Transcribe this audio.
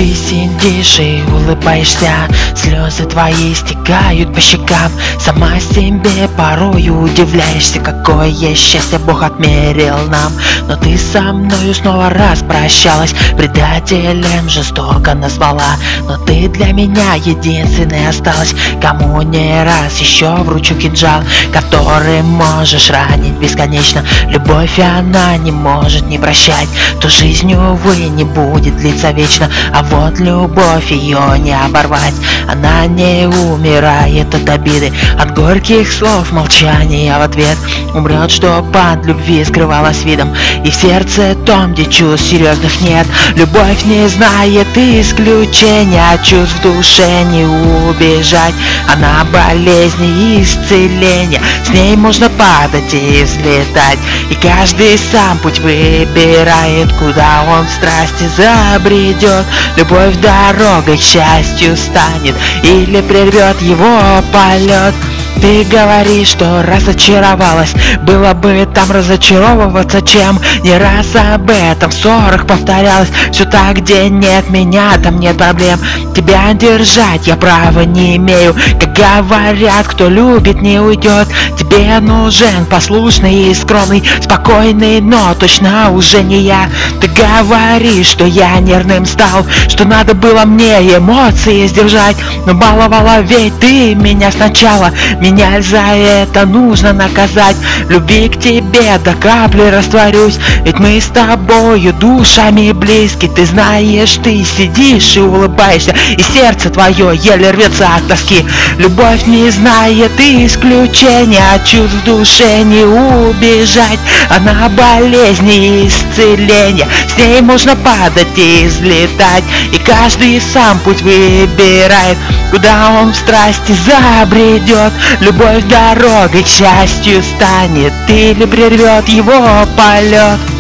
Ты сидишь и улыбаешься, слезы твои стекают по щекам. Сама себе порою удивляешься, какое счастье Бог отмерил нам. Но ты со мною снова распрощалась, предателем жестоко назвала. Но ты для меня единственной осталась, кому не раз еще вручу кинжал, которым можешь ранить бесконечно. Любовь она не может не прощать, то жизнь, увы, не будет длиться вечно. А вот любовь ее не оборвать, она не умирает от обиды, от горьких слов молчания в ответ. Умрет, что под любви скрывалась видом, и в сердце том, где чувств серьезных нет. Любовь не знает исключения, от чувств в душе не убежать. Она болезни и исцеления, с ней можно падать и взлетать. И каждый сам путь выбирает, куда он в страсти забредет. Любовь дорогой к счастью станет или прервет его полет. Ты говоришь, что разочаровалась, было бы там разочаровываться, чем не раз об этом в ссорах повторялась. Все так, где нет меня, там нет проблем. Тебя держать я права не имею, как говорят, кто любит, не уйдет. Тебе нужен послушный и скромный, спокойный, но точно уже не я. Ты говоришь, что я нервным стал, что надо было мне эмоции сдержать, но баловала ведь ты меня сначала. Меня за это нужно наказать. Любви к тебе до капли растворюсь, ведь мы с тобою душами близки. Ты знаешь, ты сидишь и улыбаешься, и сердце твое еле рвется от тоски. Любовь не знает исключения, от чувств в душе не убежать. Она болезни и исцеления, с ней можно падать и взлетать. И каждый сам путь выбирает, куда он в страсти забредет. Любовь дорогой к счастью станет или прервет его полет.